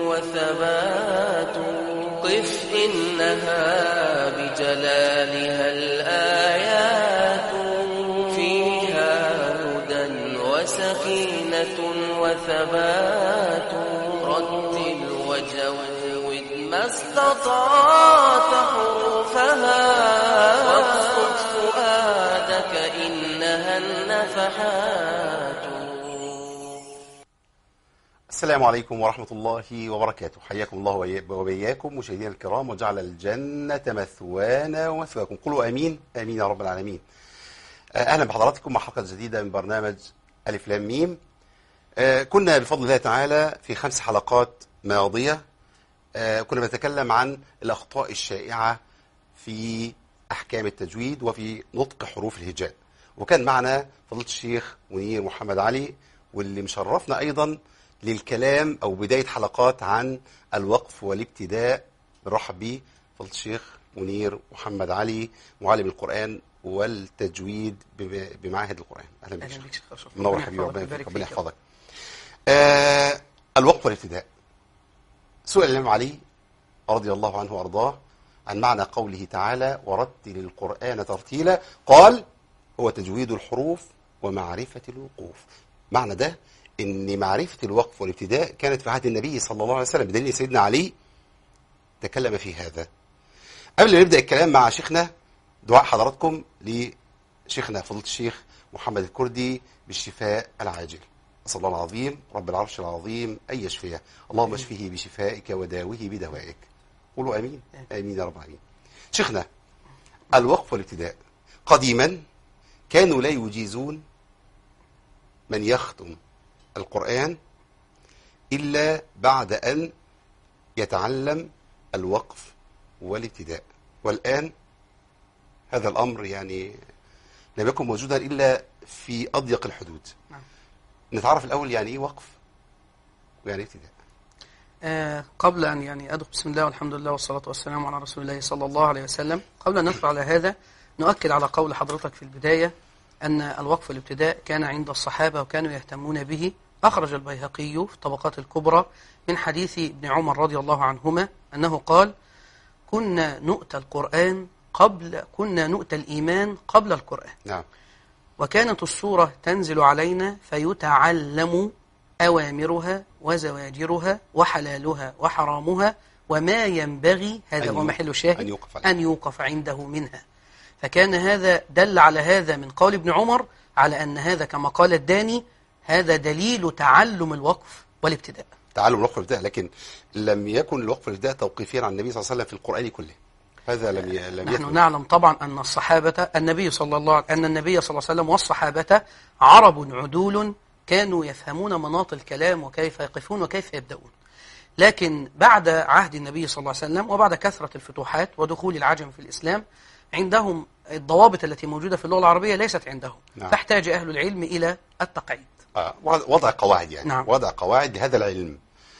وثبات. قف إنها بجلالها الآيات، فيها هدى وسكينة وثبات. رتل وجود ما استطعت حروفها، واقصد فؤادك إنها النفحات. السلام عليكم ورحمة الله وبركاته. حياكم الله وبياكم مشاهدينا الكرام، وجعل الجنة مثوانا ومثواكم. قولوا آمين آمين يا رب العالمين. أهلا بحضراتكم مع حلقة جديدة من برنامج ألف لام ميم. كنا بفضل الله تعالى في 5 حلقات ماضية كنا بنتكلم عن الأخطاء الشائعة في أحكام التجويد وفي نطق حروف الهجاء، وكان معنا فضيلة الشيخ منير محمد علي، واللي مشرفنا أيضا للكلام أو بداية حلقات عن الوقف والابتداء. بنرحب بيه فضيلة الشيخ منير محمد علي، معلم القرآن والتجويد بمعاهد القرآن. أهلا بك شيخ. منور حبيبي، ربنا يحفظك. الوقف والابتداء. سئل الإمام علي رضي الله عنه وأرضاه عن معنى قوله تعالى: ورتل القرآن ترتيلا، قال: هو تجويد الحروف ومعرفة الوقوف. معنى ده ان معرفة الوقف والابتداء كانت في عهد النبي صلى الله عليه وسلم، بدليل سيدنا علي تكلم في هذا. قبل ما نبدأ الكلام مع شيخنا، دعاء حضراتكم لشيخنا فضيلة الشيخ محمد الكردي بالشفاء العاجل. أسأل الله العظيم رب العرش العظيم أن يشفيه، اللهم اشفيه بشفائك وداوه بدوائك. قولوا آمين آمين يا رب العالمين. شيخنا، الوقف والابتداء قديما كانوا لا يجيزون من يختم القرآن إلا بعد أن يتعلم الوقف والابتداء، والآن هذا الأمر يعني لم يكن موجودا إلا في أضيق الحدود. نتعرف الأول يعني إيه وقف ويعني إيه ابتداء. قبل أن أدخل بسم الله والحمد لله والصلاة والسلام على رسول الله صلى الله عليه وسلم، قبل أن ندخل على هذا نؤكد على قول حضرتك في البداية أن الوقف والابتداء كان عند الصحابة وكانوا يهتمون به. أخرج البيهقي في الطبقات الكبرى من حديث ابن عمر رضي الله عنهما أنه قال: كنا نؤتى الإيمان قبل القرآن. نعم. وكانت السورة تنزل علينا فيتعلم أوامرها وزواجرها وحلالها وحرامها وما ينبغي، هذا هو محل الشاهد، أن يوقف عنده منها. فكان هذا دل على هذا من قول ابن عمر، على أن هذا كما قال الداني هذا دليل تعلم الوقف والابتداء. تعلم الوقف والابتداء، لكن لم يكن الوقف والابتداء توقيفيا عن النبي صلى الله عليه وسلم في القرآن كله. هذا لم نحن نعلم طبعا أن النبي صلى الله عليه وسلم والصحابة عرب عدول كانوا يفهمون مناط الكلام وكيف يقفون وكيف يبدأون. لكن بعد عهد النبي صلى الله عليه وسلم وبعد كثرة الفتوحات ودخول العجم في الإسلام، عندهم الضوابط التي موجودة في اللغة العربية ليست عندهم. نعم. فاحتاج أهل العلم إلى التقعيد. وضع قواعد يعني. نعم. وضع قواعد لهذا العلم.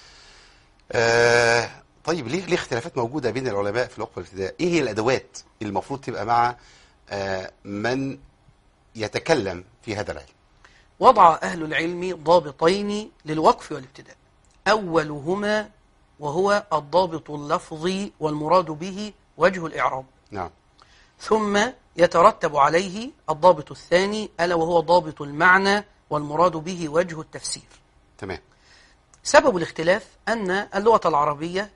طيب ليه اختلافات موجودة بين العلماء في الوقف والابتداء؟ ايه هي الأدوات اللي المفروض تبقى مع من يتكلم في هذا العلم؟ وضع أهل العلم ضابطين للوقف والابتداء، أولهما وهو الضابط اللفظي والمراد به وجه الإعراب. نعم. ثم يترتب عليه الضابط الثاني ألا وهو ضابط المعنى والمراد به وجه التفسير. تمام. سبب الاختلاف أن اللغة العربية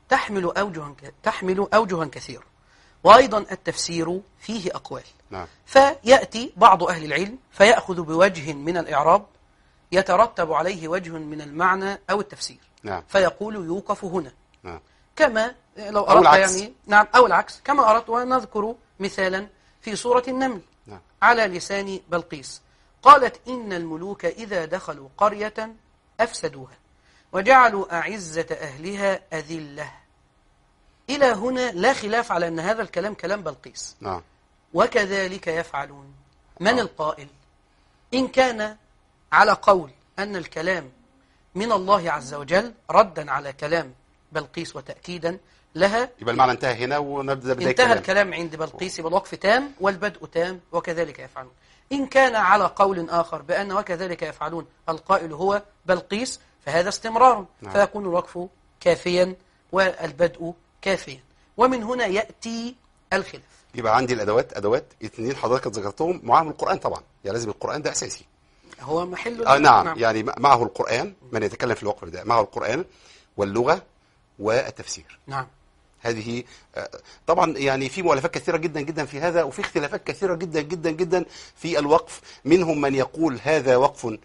تحمل أوجها كثيرة، وأيضا التفسير فيه أقوال. نعم. فيأتي بعض أهل العلم فيأخذ بوجه من الإعراب يترتب عليه وجه من المعنى أو التفسير. نعم. فيقول يوقف هنا. نعم. كما لو أردت نعم، أو العكس كما أردت. ونذكر مثالا في سورة النمل. نعم. على لسان بلقيس قالت: إن الملوك إذا دخلوا قرية أفسدوها وجعلوا أعزة أهلها أذلة. إلى هنا لا خلاف على أن هذا الكلام كلام بلقيس. نعم. وكذلك يفعلون. من القائل؟ إن كان على قول أن الكلام من الله عز وجل ردا على كلام بلقيس وتأكيدا لها، يبقى المعنى انتهى هنا ونبدأ بداية انتهى الكلام عند بلقيس بالوقف تام والبدء تام. وكذلك يفعلون. إن كان على قول آخر بأن وكذلك يفعلون القائل هو بلقيس، فهذا استمرار. نعم. فيكون الوقف كافيا والبدء كافيا، ومن هنا يأتي الخلاف. يبقى عندي الادوات، ادوات اثنين حضرتك ذكرتهم، معاهم القران طبعا، يعني لازم القران ده اساسي. هو محل نعم، يعني معه القران، من يتكلم في الوقف ده معه القران واللغه والتفسير. نعم. هذه طبعا يعني في مؤلفات كثيرة جدا جدا في هذا، وفي اختلافات كثيرة جدا جدا جدا في الوقف. منهم من يقول هذا وقف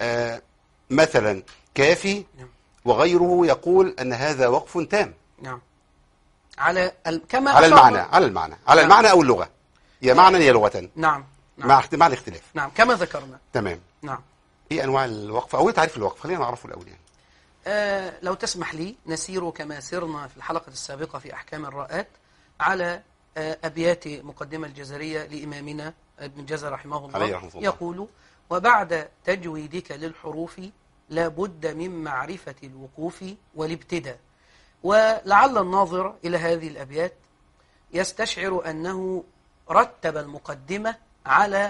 مثلا كافي، وغيره يقول أن هذا وقف تام. نعم. على كما على المعنى، على المعنى، على نعم. المعنى أو اللغة، يا معنى يا لغة. نعم. نعم. مع الاختلاف. نعم كما ذكرنا. تمام. نعم. ايه انواع الوقف او ايه تعريف الوقف؟ خلينا نعرفه الاول يعني. لو تسمح لي نسير كما سرنا في الحلقة السابقة في أحكام الراءات على أبيات مقدمة الجزرية لإمامنا ابن الجزر رحمه الله. يقول: وبعد تجويدك للحروف لا بد من معرفة الوقوف والابتداء. ولعل الناظر إلى هذه الأبيات يستشعر أنه رتب المقدمة على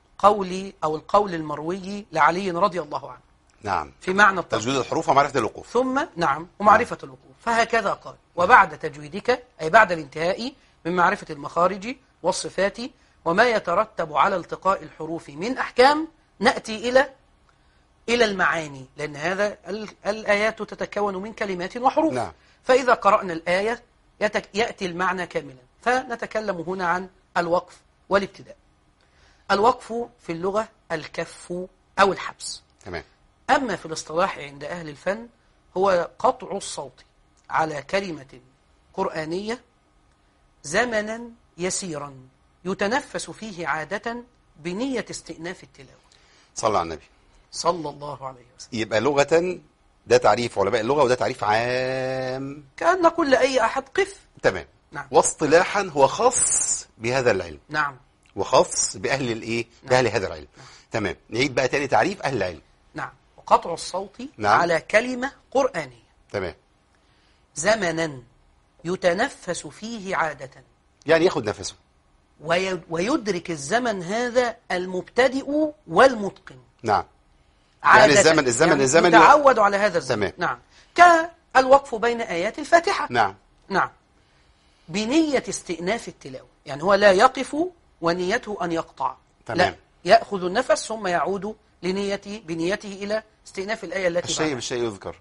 القول المروي لعلي رضي الله عنه. نعم. في معنى تجويد الحروف ومعرفة الوقوف. ثم نعم ومعرفة الوقوف. فهكذا قال: وبعد تجويدك، أي بعد الانتهاء من معرفة المخارج والصفات وما يترتب على التقاء الحروف من أحكام، نأتي إلى المعاني، لأن هذا الآيات تتكون من كلمات وحروف. نعم. فإذا قرأنا الآية يأتي المعنى كاملا. فنتكلم هنا عن الوقف والابتداء. الوقف في اللغة الكف أو الحبس. تمام. أما في الاصطلاح عند أهل الفن هو قطع الصوت على كلمة قرآنية زمنا يسيرا يتنفس فيه عادة بنية استئناف التلاوة. صلى على النبي صلى الله عليه وسلم. يبقى لغة ده تعريف علماء اللغة، وده تعريف عام كأن نقول لأي أحد قف. تمام. نعم. واصطلاحا هو خاص بهذا العلم. نعم. وخاص بأهل الإيه؟ نعم. بأهل هذا العلم. نعم. تمام. نعيد بقى تاني تعريف أهل العلم. نعم. وقطع الصوت نعم. على كلمة قرآنية تمام. زمنا يتنفس فيه عادة، يعني ياخد نفسه ويدرك الزمن هذا المبتدئ والمتقن. نعم. عادة. يعني الزمن يتعود على هذا الزمن. تمام. نعم. كالوقف بين آيات الفاتحة. نعم. نعم. بنية استئناف التلاوة، يعني هو لا يقف ونيته أن يقطع. تمام. لا، يأخذ النفس ثم يعود بنيته إلى استئناف الآية التي الشيء بعدها. بالشيء يذكر.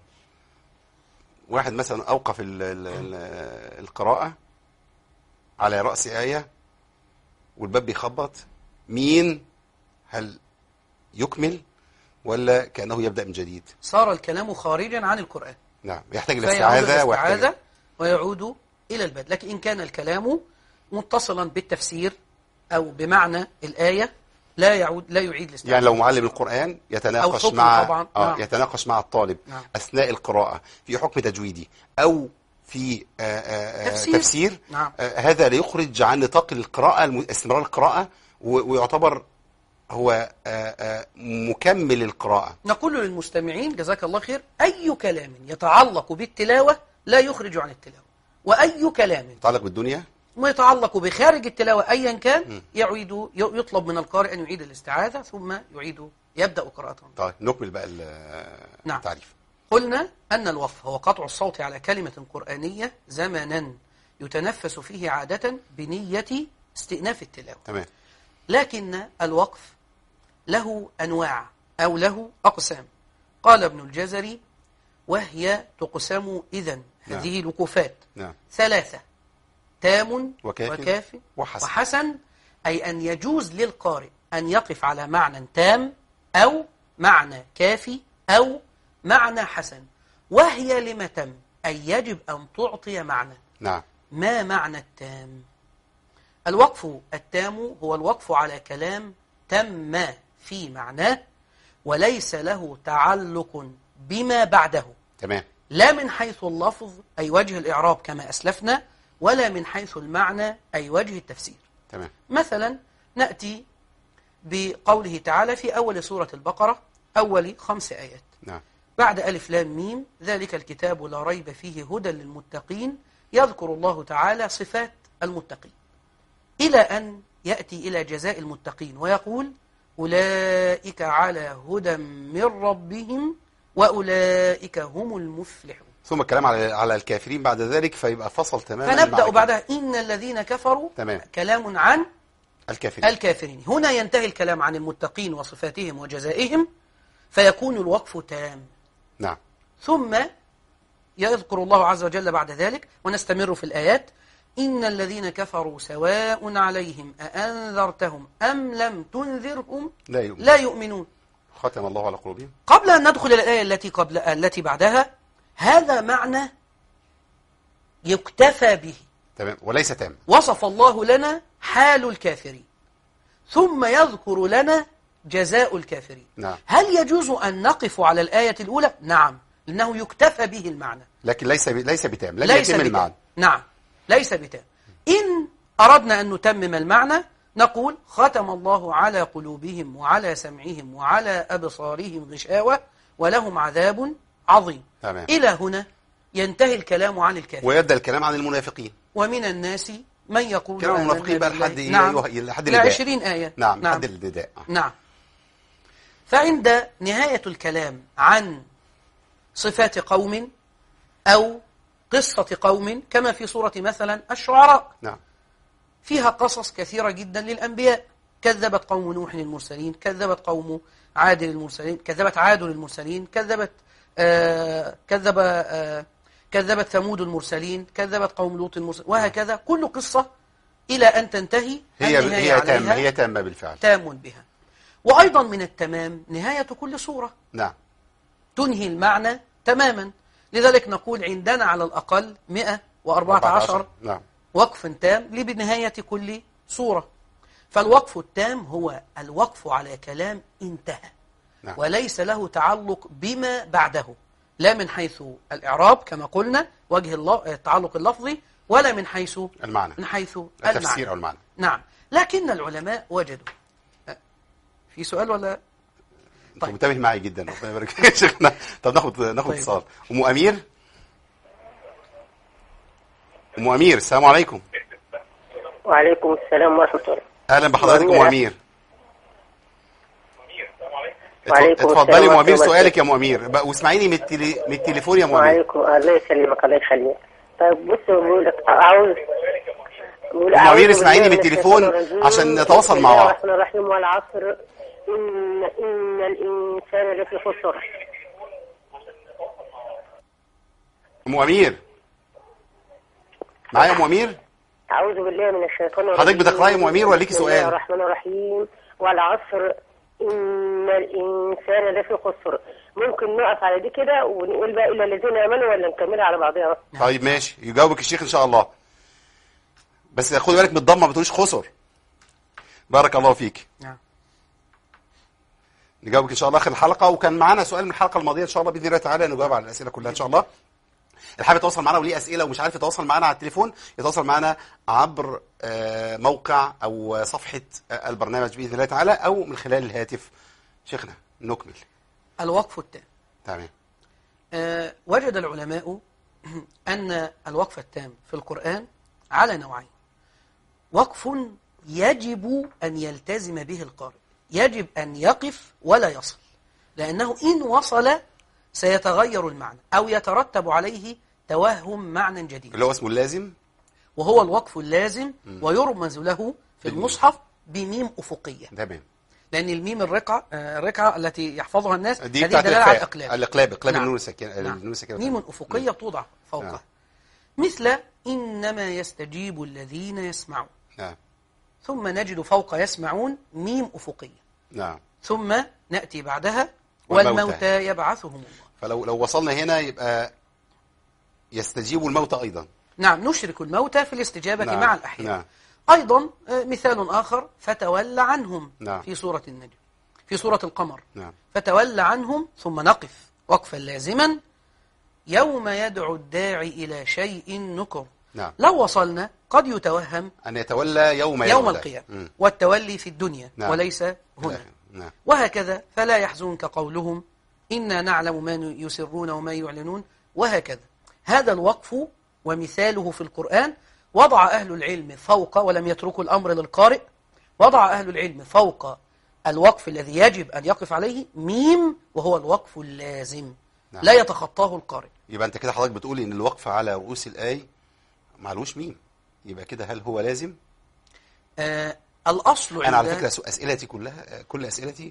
واحد مثلا أوقف القراءة على رأس آية والباب بيخبط، مين؟ هل يكمل ولا كأنه يبدأ من جديد؟ صار الكلام خارجا عن القرآن. نعم. يحتاج إلى فيعود استعاذة ويعود إلى البدء. لكن إن كان الكلام متصلا بالتفسير أو بمعنى الآية لا يعيد الاستعاذة. يعني لو معلم القرآن يتناقش مع طبعا. نعم. يتناقش مع الطالب. نعم. أثناء القراءة في حكم تجويدي أو في تفسير. نعم. هذا لا يخرج عن نطاق القراءة، استمرار القراءة، ويعتبر هو مكمل القراءة. نقول للمستمعين جزاك الله خير: أي كلام يتعلق بالتلاوة لا يخرج عن التلاوة، وأي كلام يتعلق بالدنيا ويتعلق بخارج التلاوة أيا كان يطلب من القارئ أن يعيد الاستعاذة ثم يبدأ قراءته. طيب نكمل بقى نعم. التعريف. قلنا أن الوقف هو قطع الصوت على كلمة قرآنية زمنا يتنفس فيه عادة بنية استئناف التلاوة. تمام. لكن الوقف له أنواع أو له أقسام. قال ابن الجزري: وهي تقسم إذن هذه الوقوفات 3: تام وكاف وحسن. أي أن يجوز للقارئ أن يقف على معنى تام أو معنى كافي أو معنى حسن. وهي لما تم، أي يجب أن تعطي معنى. نعم. ما معنى التام؟ الوقف التام هو الوقف على كلام تم في معناه وليس له تعلق بما بعده. تمام. لا من حيث اللفظ أي وجه الإعراب كما أسلفنا، ولا من حيث المعنى أي وجه التفسير. تمام. مثلا نأتي بقوله تعالى في أول سورة البقرة أول 5 آيات. نعم. بعد ألف لام ميم ذلك الكتاب لا ريب فيه هدى للمتقين، يذكر الله تعالى صفات المتقين إلى أن يأتي إلى جزاء المتقين ويقول: أولئك على هدى من ربهم وأولئك هم المفلحون. ثم الكلام على الكافرين بعد ذلك، فيبقى فصل تماما. فنبدأ بعدها إن الذين كفروا. تمام. كلام عن الكافرين. هنا ينتهي الكلام عن المتقين وصفاتهم وجزائهم، فيكون الوقف تام. نعم. ثم يذكر الله عز وجل بعد ذلك، ونستمر في الآيات: إن الذين كفروا سواء عليهم أأنذرتهم أم لم تنذرهم لا يؤمنون. ختم الله على قلوبهم. قبل أن ندخل إلى الآية التي بعدها، هذا معنى يكتفى به. تمام. وليس تام. وصف الله لنا حال الكافرين، ثم يذكر لنا جزاء الكافرين. نعم. هل يجوز أن نقف على الآية الأولى؟ نعم، لأنه يكتفى به المعنى، لكن ليس بتام، لن يتم المعنى. نعم، ليس بتام. إن أردنا أن نتمم المعنى نقول: ختم الله على قلوبهم وعلى سمعهم وعلى أبصارهم غشاوة ولهم عذاب عظيم. تمام. إلى هنا ينتهي الكلام عن الكافرين، ويبدأ الكلام عن المنافقين. ومن الناس من يقول كلام المنافقين بقى لحد لحد 20 آية. نعم. لحد النداء. نعم. فعند نهاية الكلام عن صفات قوم أو قصة قوم، كما في سورة مثلا الشعراء، نعم، فيها قصص كثيرة جدا للأنبياء. كذبت قوم نوح المرسلين، كذبت قوم عاد المرسلين، كذبت عاد المرسلين، كذبت ثمود المرسلين، كذبت قوم لوط المرسلين، وهكذا كل قصة إلى أن تنتهي. هي تامة بالفعل، تام بها. وأيضا من التمام نهاية كل سورة. نعم. تنهي المعنى تماما. لذلك نقول عندنا على الأقل 114 نعم. وقف تام لبنهاية كل سورة. فالوقف التام هو الوقف على كلام انتهى، نعم، وليس له تعلق بما بعده، لا من حيث الإعراب كما قلنا وجه التعلق اللفظي، ولا من حيث المعنى، من حيث التفسير أو المعنى. نعم. لكن العلماء وجدوا. في سؤال ولا؟ طيب. منتبه معي جدا، ربنا يبارك فيك يا شيخنا. طب ناخد اتصال. ام امير. ام امير، السلام عليكم. وعليكم السلام ورحمه الله. اهلا بحضرتك ام امير. اتفضلي ام امير، سؤالك يا ام امير، واسمعيني من التليفون يا ام امير. وعليكم. الله يسلمك، الله يخليك. طيب بص، بقول لك عاوز ام امير اسمعيني من التليفون عشان نتواصل مع بعض. الرحمن الرحيم. والعصر إن الإنسان لفي خسر. أم أمير معايا؟ أم أمير، أعوذ بالله من الشيطان الرجيم. حضرتك بتقرأي أم أمير ولا ليكي سؤال؟ بسم الله الرحمن الرحيم. والعصر إن الإنسان لفي خسر. ممكن نقف على دي كده ونقول بقى إلا الذين آمنوا، ولا نكملها على بعضها؟ طيب ماشي، يجاوبك الشيخ إن شاء الله، بس خدي بالك من الضمة، ما بتقوليش خسر. بارك الله فيك. نعم. نجاوبك ان شاء الله اخر الحلقه. وكان معانا سؤال من الحلقه الماضيه، ان شاء الله باذن الله تعالى نجاوب على الاسئله كلها ان شاء الله. اللي حابب يتواصل معنا وليه اسئله ومش عارف يتواصل معنا على التليفون، يتواصل معنا عبر موقع او صفحه البرنامج باذن الله تعالى، او من خلال الهاتف. شيخنا نكمل. الوقف التام. تمام. وجد العلماء ان الوقف التام في القرآن على نوعين: وقف يجب ان يلتزم به القارئ، يجب أن يقف ولا يصل، لأنه إن وصل سيتغير المعنى أو يترتب عليه توهم معنى جديد، اللي هو اسمه اللازم، وهو الوقف اللازم. ويرمز له في المصحف بميم أفقية. تمام. لأن الميم الرقعة التي يحفظها الناس دي هذه دلالة على الإقلاب. نعم. النون الساكنة. ميم أفقية توضع فوقها. نعم. مثل إنما يستجيب الذين يسمعون. نعم. ثم نجد فوق يسمعون ميم أفقية. نعم. ثم نأتي بعدها والموتى يبعثهم الله. فلو وصلنا هنا يبقى يستجيب الموتى أيضا. نعم، نشرك الموتى في الاستجابة نعم. مع الأحياء. نعم. أيضا مثال آخر: فتولى عنهم. نعم. في سورة النجم، في سورة القمر. نعم. فتولى عنهم، ثم نقف وقفا لازما: يوم يدعو الداعي إلى شيء نكر. نعم. لو وصلنا قد يتوهم أن يتولى يوم القيامة، والتولي في الدنيا. نعم. وليس هنا. نعم. وهكذا: فلا يحزنك قولهم إنا نعلم ما يسرون وما يعلنون، وهكذا. هذا الوقف ومثاله في القرآن. وضع أهل العلم فوق، ولم يتركوا الأمر للقارئ، وضع أهل العلم فوق الوقف الذي يجب أن يقف عليه ميم، وهو الوقف اللازم. نعم. لا يتخطاه القارئ. يبقى انت كده حضرتك بتقول ان الوقف على رؤوس الآية معلوش ميم، يبقى كده هل هو لازم؟ الأصل انا على عند- فكرة اسئلتي كلها، كل اسئلتي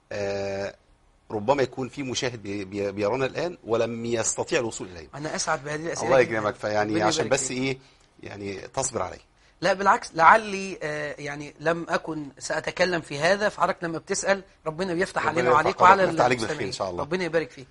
ربما يكون في مشاهد بيرانا الآن ولم يستطيع الوصول إليه. أنا أسعد بهذه الأسئلة الله جداً. يكرمك، فيعني ربنا عشان يبارك بس فيك. ايه يعني تصبر علي. لا بالعكس، لعلي يعني لم أكن سأتكلم في هذا، فحضرتك لما بتسأل ربنا بيفتح ربنا علينا يرفع وعليك قدرك وعلى ويفتح عليك بالخير المستمعين. إن شاء الله. ربنا يبارك فيك.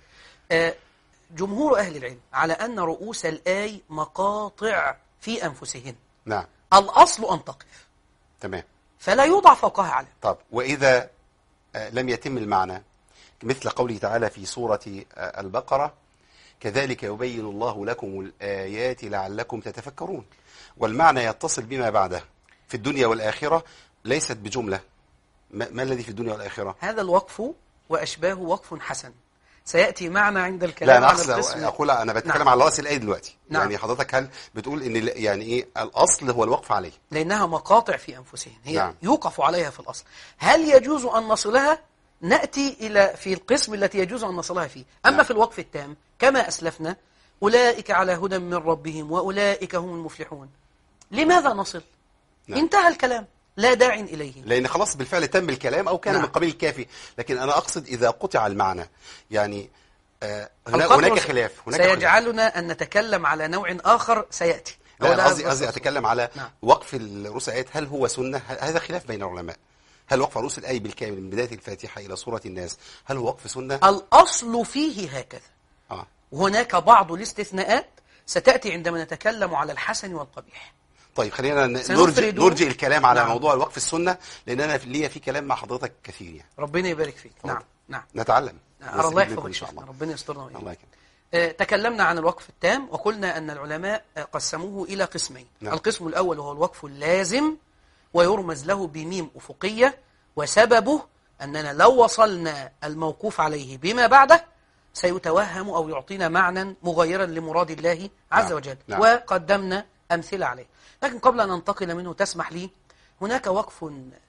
جمهور أهل العلم على أن رؤوس الآي مقاطع في أنفسهن. نعم الأصل أن تقف، تمام. فلا يوضع فوقها علم. طب وإذا لم يتم المعنى مثل قوله تعالى في سورة البقرة كذلك يبين الله لكم الآيات لعلكم تتفكرون، والمعنى يتصل بما بعده في الدنيا والآخرة ليست بجملة. ما الذي في الدنيا والآخرة؟ هذا الوقف وأشباه وقف حسن سيأتي معنا عند لا الكلام أنا على أقصد القسم. أقول أنا بتكلم نعم. على رأس الآية دلوقتي. نعم. يعني حضرتك هل بتقول إن يعني إيه الأصل هو الوقف عليه؟ لأنها مقاطع في أنفسهم، هي نعم. يوقف عليها في الأصل. هل يجوز أن نصلها؟ نأتي إلى في القسم التي يجوز أن نصلها فيه. أما نعم. في الوقف التام كما أسلفنا أولئك على هدى من ربهم وأولئك هم المفلحون، لماذا نصل؟ نعم. انتهى الكلام، لا داع إليه. لأن خلاص بالفعل تم الكلام أو كان نعم. من قبيل الكافي، لكن أنا أقصد إذا قطع المعنى يعني القطع هناك خلاف. سيجعلنا أن نتكلم على نوع آخر سيأتي. لا أو أنا بس قصدي أتكلم على نعم. وقف رؤوس الآيات هل هو سنة؟ هذا خلاف بين العلماء. هل وقف رؤوس الآية بالكامل من بداية الفاتحة إلى سورة الناس هل هو وقف سنة؟ الأصل فيه هكذا. آه. وهناك بعض الاستثناءات ستأتي عندما نتكلم على الحسن والقبيح. طيب خلينا سنفرد- نرجع الكلام على نعم. موضوع الوقف السنة، لأن أنا ليا في كلام مع حضرتك كثير يعني. ربنا يبارك فيك. اتفضل. نعم نعم. نتعلم أرى الله نستفيد منكم يحفظك إن شاء شيخنا، الله. ربنا يسترنا وإياك. الله يكرمك. تكلمنا عن الوقف التام وقلنا أن العلماء قسموه إلى قسمين. نعم. القسم الأول هو الوقف اللازم ويرمز له بميم أفقية، وسببه أننا لو وصلنا الموقوف عليه بما بعده سيتوهم أو يعطينا معنى مغيرا لمراد الله عز نعم. وجل. نعم. وقدمنا أمثلة عليه. لكن قبل أن ننتقل منه تسمح لي، هناك وقف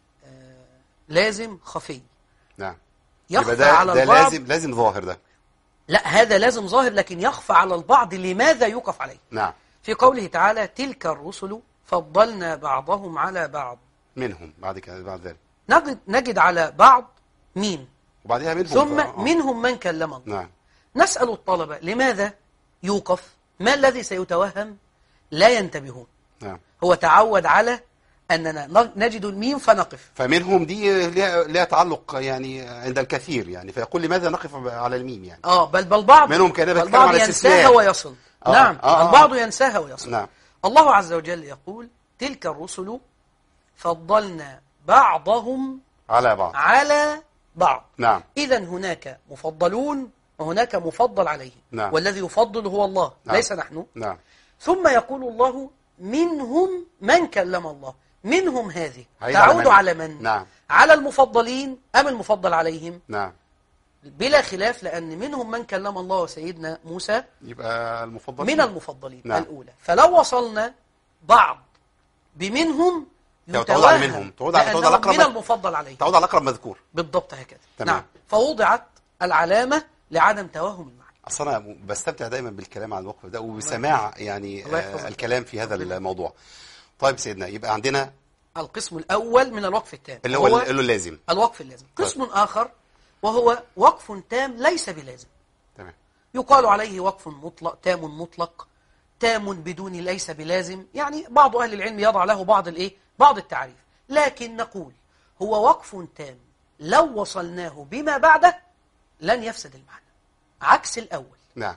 لازم خفي نعم. يبقى يخفى ده على ده البعض. لازم ظاهر ده. لا، هذا لازم ظاهر لكن يخفى على البعض. لماذا يوقف عليه؟ نعم. في قوله تعالى تلك الرسل فضلنا بعضهم على بعض، منهم بعد كده بعد ذلك نجد على بعض مين، وبعدها منهم ثم منهم من كلم الله. نعم. نسأل الطلبة لماذا يوقف؟ ما الذي سيتوهم؟ لا ينتبهون. نعم. هو تعود على أننا نجد الميم فنقف. فمنهم دي لها تعلق يعني عند الكثير يعني، فيقول لماذا نقف على الميم يعني. بل بعض منهم كان بيتكلم البعض على ينساها استثناء. ويصل. نعم. آه. البعض ينساها ويصل. نعم. الله عز وجل يقول تلك الرسل فضلنا بعضهم على بعض. على بعض. نعم. إذا هناك مفضلون وهناك مفضل عليه. نعم. والذي يفضل هو الله. نعم. ليس نحن. نعم. ثم يقول الله منهم من كلم الله. منهم هذه هيدا تعود على على من؟ من؟ نعم. على المفضلين أم المفضل عليهم؟ نعم. بلا خلاف، لأن منهم من كلم الله وسيدنا موسى يبقى المفضل من المفضلين. نعم. الأولى. فلو وصلنا بعض بمنهم تعود على يتوهم منهم. تعود على لأنهم الأقرب. من المفضل عليه. تعود على الأقرب مذكور. بالضبط هكذا. تمام. نعم. فوضعت العلامة لعدم توهم المعنى. أصلا أنا بستمتع دايما بالكلام عن الوقف ده وبسماع يعني الله يحفظك. الكلام في هذا الموضوع. طيب سيدنا، يبقى عندنا القسم الأول من الوقف التام اللي هو اللازم. الوقف اللازم. قسم آخر وهو وقف تام ليس بلازم. تمام. يقال عليه وقف مطلق، تام مطلق، تام بدون ليس بلازم. يعني بعض أهل العلم يضع له بعض التعريف، لكن نقول هو وقف تام لو وصلناه بما بعده لن يفسد المعنى عكس الأول. نعم.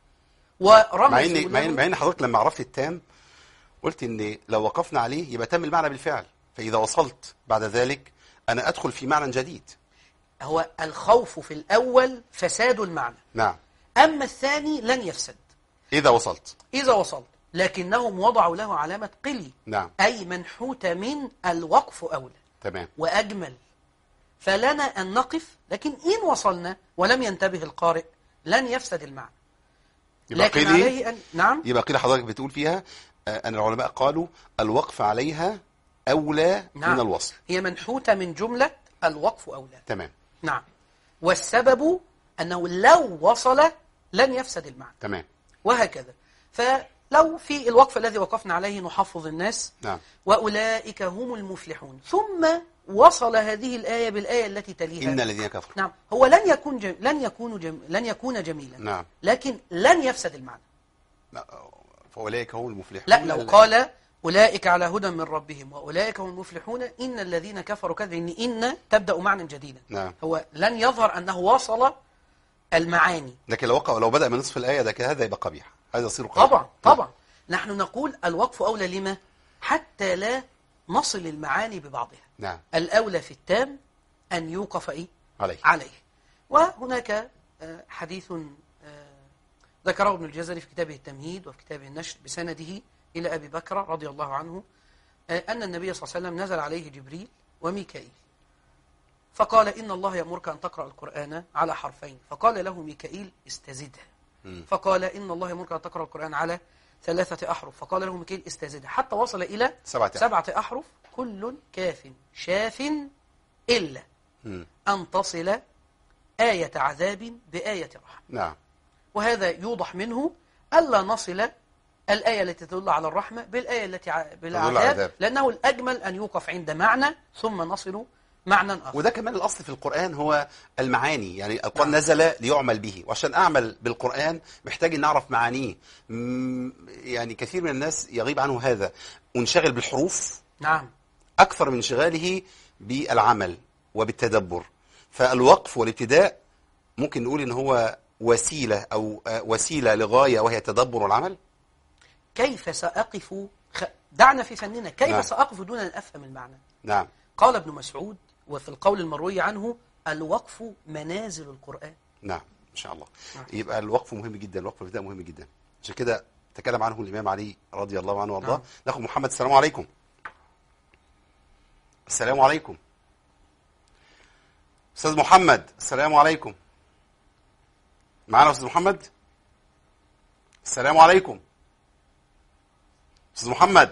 ورمز مع ان حضرتك لما عرفت التام قلت ان لو وقفنا عليه يبقى تم المعنى بالفعل، فإذا وصلت بعد ذلك أنا أدخل في معنى جديد. هو الخوف في الأول فساد المعنى. نعم. أما الثاني لن يفسد إذا وصلت. إذا وصلت، لكنهم وضعوا له علامة قلي. نعم. أي منحوت من الوقف أولى. تمام. وأجمل. فلنا أن نقف، لكن إن وصلنا ولم ينتبه القارئ لن يفسد المعنى. يبقى لكن قيل عليه أن نعم. يبقى قيل حضرتك بتقول فيها أن العلماء قالوا الوقف عليها أولى نعم. من الوصل. هي منحوتة من جملة الوقف أولى. تمام. نعم. والسبب أنه لو وصل لن يفسد المعنى. تمام. وهكذا. فلو في الوقف الذي وقفنا عليه نحفظ الناس، نعم. وأولئك هم المفلحون، ثم وصل هذه الآية بالآية التي تليها. إن الذين كفروا. نعم. هو لن يكون جميلا. نعم. لكن لن يفسد المعنى. فأولئك هم المفلحون. لا، لو قال أولئك على هدى من ربهم وأولئك هم المفلحون إن الذين كفروا كذا، إن تبدأ معنى جديدا. نعم. هو لن يظهر أنه وصل المعاني. لكن لو بدأ من نصف الآية ده كده هذا يبقى قبيح، هذا يصير قبيح. طبعا طبعا. نحن نقول الوقف أولى لما؟ حتى لا نصل المعاني ببعضها. نعم. الأولى في التام أن يوقف عليه. وهناك حديث ذكره ابن الجزري في كتابه التمهيد وفي كتابه النشر بسنده إلى أبي بكر رضي الله عنه أن النبي صلى الله عليه وسلم نزل عليه جبريل وميكائيل، فقال إن الله يأمرك أن تقرأ القرآن على حرفين، فقال له ميكائيل استزدها، فقال إن الله يأمرك أن تقرأ القرآن على 3 أحرف، فقال له ميكائيل استزدها، حتى وصل إلى 7 أحرف كل كاف شاف إلا أن تصل آية عذاب بآية رحمة. نعم. وهذا يوضح منه ألا نصل الآية التي تدل على الرحمة بالآية التي بالعذاب، لأنه الأجمل أن يوقف عند معنى ثم نصل معنى آخر. وده كمان الأصل في القرآن هو المعاني، يعني القرآن نزل ليعمل به، وعشان أعمل بالقرآن محتاج أن أعرف معانيه. يعني كثير من الناس يغيب عنه هذا وانشغل بالحروف. نعم. أكثر من انشغاله بالعمل وبالتدبر. فالوقف والابتداء ممكن نقول إن هو وسيلة أو وسيلة لغاية وهي التدبر والعمل. كيف سأقف دعنا في فننا كيف نعم. سأقف دون أن أفهم المعنى. نعم. قال ابن مسعود وفي القول المروي عنه الوقف منازل القرآن. نعم إن شاء الله. نعم. يبقى الوقف مهم جدا، الوقف الابتداء مهم جدا، عشان كده تكلم عنه الإمام علي رضي الله عنه وارضاه. نعم. ناخد محمد. السلام عليكم. السلام عليكم أستاذ محمد. السلام عليكم. معانا أستاذ محمد؟ السلام عليكم أستاذ محمد.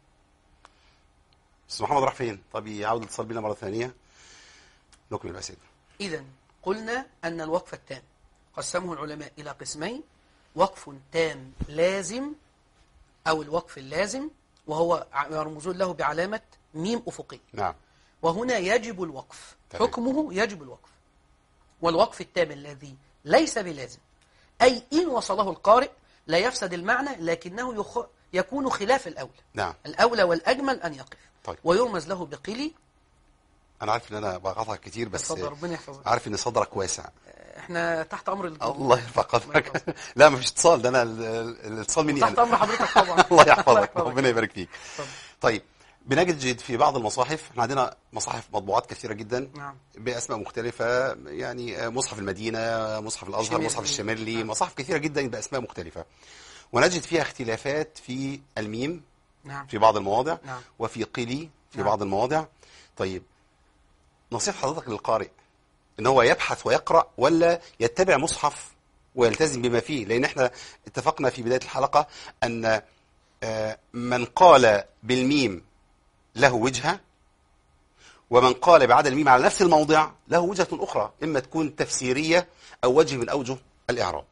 أستاذ محمد راح فين؟ طب يعود الاتصال بنا مرة ثانية نكمل الأسئلة. إذن قلنا أن الوقف التام قسمه العلماء إلى قسمين: وقف تام لازم أو الوقف اللازم، وهو مرموز له بعلامة ميم أفقي. نعم. وهنا يجب الوقف، تمام. حكمه يجب الوقف. والوقف التام الذي ليس بلازم، أي إن وصله القارئ لا يفسد المعنى لكنه يكون خلاف الأولى. نعم. الأولى والأجمل أن يقف. طيب. ويرمز له بقلي. أنا عارف إن أنا بقاطعك كتير بس ربنا يحفظك. عارف إن صدرك واسع. احنا تحت أمر الله يرفع قدرك. لا مفيش اتصال، ده أنا الاتصال مني تحت أمر حضرتك طبعا. الله يحفظك ربنا يبارك فيك. طبعا. طيب بنجد في بعض المصاحف، احنا عندنا مصاحف مطبوعات كثيرة جدا. نعم. بأسماء مختلفة، يعني مصحف المدينة، مصحف الأزهر، مصحف الشمالي. نعم. مصاحف كثيرة جدا بأسماء مختلفة، ونجد فيها اختلافات في الميم. نعم. في بعض المواضع. نعم. وفي قلي في نعم. بعض المواضع. طيب نصيحة حضرتك للقارئ ان هو يبحث ويقرأ ولا يتبع مصحف ويلتزم بما فيه؟ لان احنا اتفقنا في بداية الحلقة ان من قال بالميم له وجهة، ومن قال بعد الميم على نفس الموضع له وجهة أخرى، إما تكون تفسيرية أو وجه من أوجه الإعراب.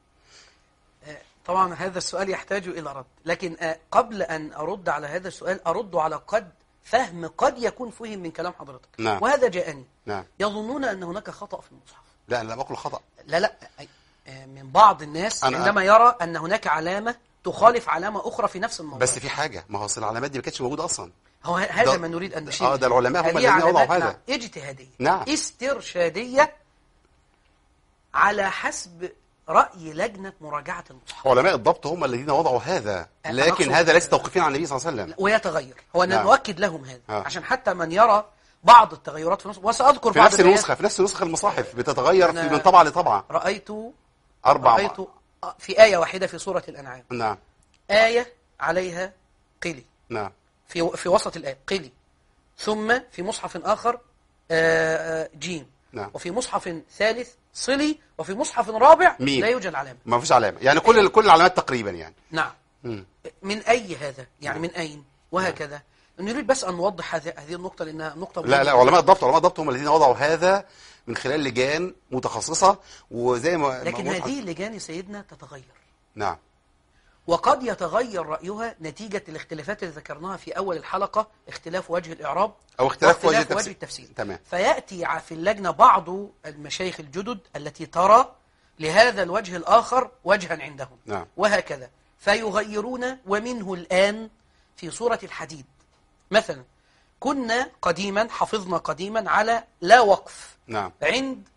طبعا هذا السؤال يحتاج إلى رد، لكن قبل أن أرد على هذا السؤال أرد على فهم قد يكون فهم من كلام حضرتك. نعم. وهذا جاءني. نعم. يظنون أن هناك خطأ في المصحف. لا أنا لا بقول خطأ. لا من بعض الناس عندما يرى أن هناك علامة تخالف علامة أخرى في نفس الموضوع. بس في حاجة، ما هو العلامات دي ما كانتش موجودة أصلا. هو هذا ما نريد أن نشير. ده العلماء هم الذين وضعوا هذا. نعم. اجتهادية. نعم. استرشادية على حسب رأي لجنة مراجعة المصحف. علماء الضبط هم الذين وضعوا هذا، لكن هذا ليس توقيفين عن النبي صلى الله عليه وسلم. ويتغير، هو أن نعم. نؤكد لهم هذا عشان حتى من يرى بعض التغيرات في النص، وسأذكر في بعض نفس النسخة، في نفس النسخة المصاحف بتتغير من طبعة لطبعة. رأيت رأيت في آية واحدة في سورة الأنعام. نعم. آية عليها قلي. نعم. في وسط الآية قلي، ثم في مصحف آخر جيم. نعم. وفي مصحف ثالث صلي، وفي مصحف رابع مين؟ لا يوجد علامة. ما فيش علامة، يعني كل العلامات تقريبا يعني. نعم. من أي هذا؟ يعني من أين؟ وهكذا. نريد بس أن نوضح هذه النقطة لأنها نقطة لا علماء الضبط هم الذين وضعوا هذا من خلال لجان متخصصة، وزي ما لكن هذه اللجان يا سيدنا تتغير. نعم. وقد يتغير رأيها نتيجة الاختلافات اللي ذكرناها في أول الحلقة، اختلاف وجه الإعراب أو اختلاف وجه التفسير. تمام. فيأتي في اللجنة بعض المشايخ الجدد التي ترى لهذا الوجه الآخر وجها عندهم. نعم. وهكذا فيغيرون. ومنه الآن في سورة الحديد مثلا كنا قديما حفظنا قديما على لا وقف. نعم. عند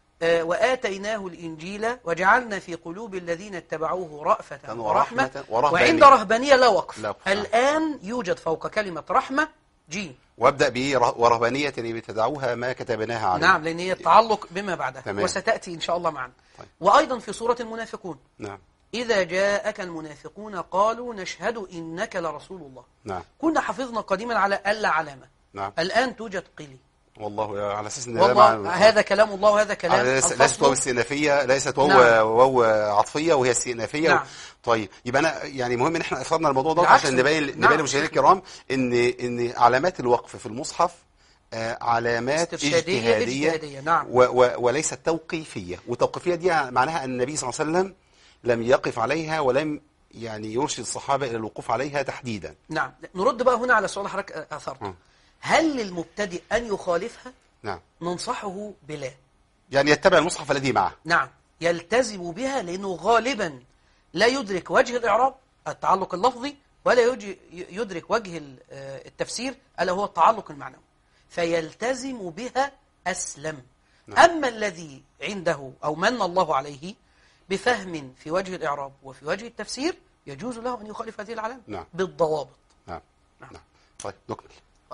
وآتيناه الإنجيل وجعلنا في قلوب الذين اتبعوه رأفة ورحمة وعند رهبانية لا وقف. الآن يوجد فوق كلمة رحمة جيم، وابدأ به ورهبانية ابتدعوها ما كتبناها عليه. نعم، لأن هي التعلق بما بعدها. تمام. وستأتي إن شاء الله معنا. طيب. وأيضا في سورة المنافقون. نعم. إذا جاءك المنافقون قالوا نشهد إنك لرسول الله. نعم. كنا حفظنا قديما على ألا علامة. نعم. الآن توجد قلي. والله على أساس إن والله هذا كلام الله وهذا كلام ليست واو استئنافية، ليست واو نعم. واو عطفية، وهي استئنافية. نعم. طيب يبقى أنا يعني مهم إن إحنا أثرنا الموضوع ده بالعكس. عشان نبين للمشاهدين الكرام إن علامات الوقف في المصحف علامات اجتهادية. نعم. وليست توقيفية. والتوقيفية دي معناها أن النبي صلى الله عليه وسلم لم يقف عليها ولم يعني يرشد الصحابة إلى الوقوف عليها تحديدا. نعم. نرد بقى هنا على سؤال حضرتك أثرته. هل للمبتدئ أن يخالفها؟ نعم. ننصحه بلا، يعني يتبع المصحف الذي معه. نعم، يلتزم بها، لأنه غالبا لا يدرك وجه الإعراب التعلق اللفظي ولا يدرك وجه التفسير ألا هو التعلق المعنوي، فيلتزم بها أسلم. نعم. أما الذي عنده أو من الله عليه بفهم في وجه الإعراب وفي وجه التفسير يجوز له أن يخالف هذه العلامة. نعم. بالضوابط. نعم. نعم. نعم. طيب نكمل.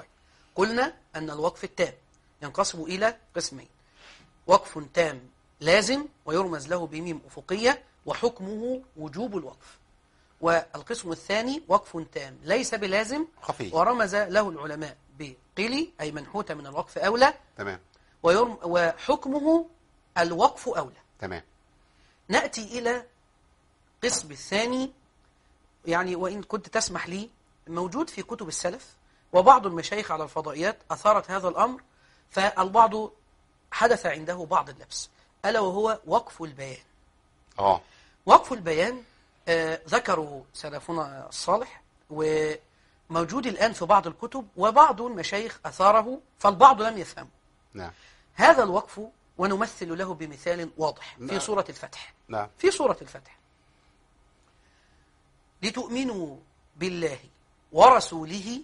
قلنا أن الوقف التام ينقسم إلى قسمين: وقف تام لازم ويرمز له بميم أفقية وحكمه وجوب الوقف، والقسم الثاني وقف تام ليس بلازم خفي ورمز له العلماء بقلي أي منحوت من الوقف أولى. تمام. وحكمه الوقف أولى. تمام. نأتي إلى قسم الثاني، يعني وإن كنت تسمح لي موجود في كتب السلف وبعض المشايخ على الفضائيات أثارت هذا الأمر، فالبعض حدث عنده بعض اللبس، ألا وهو وقف البيان. وقف البيان ذكره سلفنا الصالح وموجود الآن في بعض الكتب، وبعض المشايخ أثاره فالبعض لم يفهمه. نعم. هذا الوقف ونمثل له بمثال واضح في سورة الفتح. نعم. في سورة الفتح: لتؤمنوا بالله ورسوله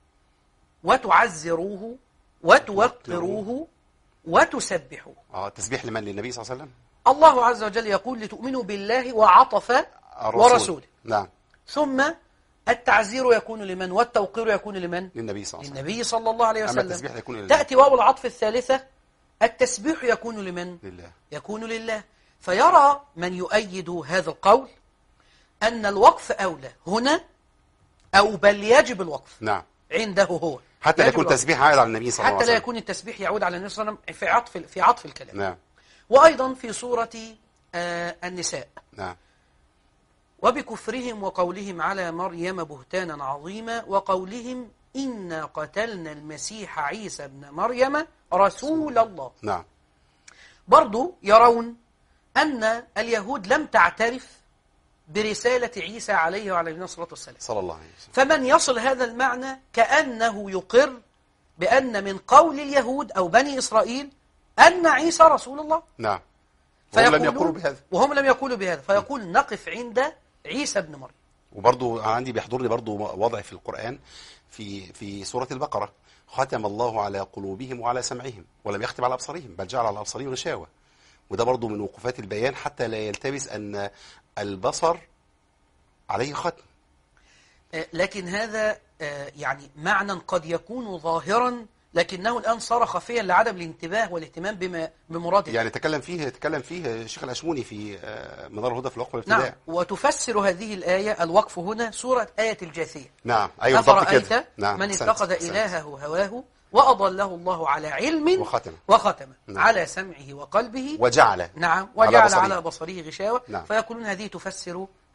وتعزروه وتوقروه وتسبحوه. تسبيح لمن؟ للنبي صلى الله عليه وسلم. الله عز وجل يقول لتؤمنوا بالله وعطف ورسوله. نعم. ثم التعزير يكون لمن والتوقير يكون لمن؟ للنبي صلى الله عليه وسلم. للنبي صلى الله عليه وسلم. التسبيح يكون لله. تأتي واو العطف الثالثة: التسبيح يكون لمن؟ لله. يكون لله. فيرى من يؤيد هذا القول أن الوقف أولى هنا، أو بل يجب الوقف. نعم. عنده هو حتى لا يكون تسبيح عائد على النبي صلى الله عليه وسلم، حتى لا يكون التسبيح يعود على النبي صلى الله عليه وسلم في عطف الكلام. نعم. وأيضا في سورة النساء: نعم. وبكفرهم وقولهم على مريم بهتانا عظيما وقولهم إنا قتلنا المسيح عيسى ابن مريم رسول الله. نعم. برضو يرون أن اليهود لم تعترف برسالة عيسى عليه وعلى النبي الصلاة والسلام صلى الله عليه وسلم. فمن يصل هذا المعنى كأنه يقر بأن من قول اليهود أو بني إسرائيل أن عيسى رسول الله. نعم. وهم لم يقولوا بهذا. وهم لم يقولوا بهذا، فيقول نقف عند عيسى ابن مريم. وبرضو عندي بيحضرني برضو وضع في القرآن في سورة البقرة: ختم الله على قلوبهم وعلى سمعهم ولم يختم على أبصارهم بل جعل على أبصارهم غشاوة. وده برضو من وقوفات البيان حتى لا يلتبس أن البصر عليه ختم. لكن هذا يعني معنى قد يكون ظاهرا لكنه الآن صار خفيا لعدم الانتباه والاهتمام بمراده. يعني تكلم فيه الشيخ الأشموني في منار الهدى في الوقف والابتداء. نعم. وتفسر هذه الآية الوقف هنا سورة آية الجاثية. نعم. أيوة بالضبط كده. نعم. من اتخذ إلهه هواه وأضله الله على علم وختم نعم. على سمعه وقلبه وجعل نعم وجعل على بصره غشاوة. نعم. فيقولون هذه تفسر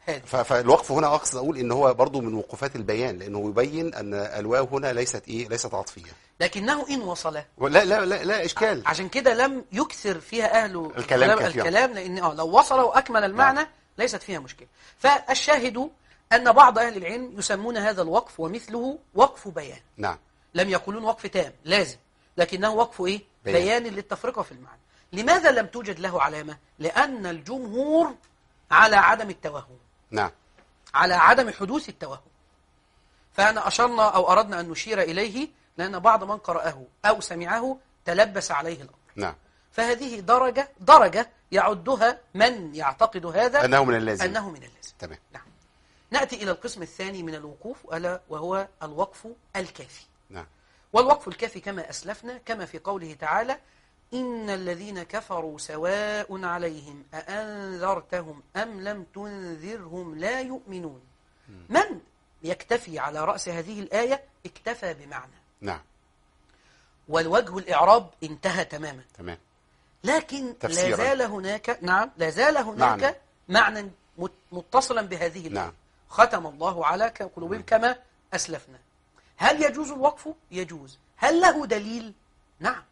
هذه. فالوقف هنا أقصد أقول إن هو برضو من وقوفات البيان، لأنه يبين أن الواو هنا ليست عطفية، لكنه إن وصل لا لا لا, لا إشكال. عشان كده لم يكثر فيها أهل الكلام لأن لو وصل وأكمل المعنى ليست فيها مشكلة. فالشاهد أن بعض أهل العلم يسمون هذا الوقف ومثله وقف بيان. نعم. لم يقولون وقف تام لازم، لكنه وقف إيه؟ بيان للتفرقة في المعنى. لماذا لم توجد له علامة؟ لأن الجمهور على عدم التوهم. نعم. على عدم حدوث التوهم. فأنا أشرنا أو أردنا أن نشير إليه لأن بعض من قرأه أو سمعه تلبس عليه الأمر. نعم. فهذه درجة يعدها من يعتقد هذا أنه من اللازم. تمام. نعم. نأتي إلى القسم الثاني من الوقوف ألا وهو الوقف الكافي. نعم. والوقف الكافي كما أسلفنا كما في قوله تعالى: إن الذين كفروا سواء عليهم أأنذرتهم أم لم تنذرهم لا يؤمنون. من يكتفي على رأس هذه الآية اكتفى بمعنى. نعم. والوجه الإعراب انتهى تماما. تمام. لكن تفسيرا. لا زال هناك معنى متصلا بهذه الآية. نعم. ختم الله على قلوبهم كما أسلفنا. هل يجوز الوقف؟ يجوز. هل له دليل؟ نعم.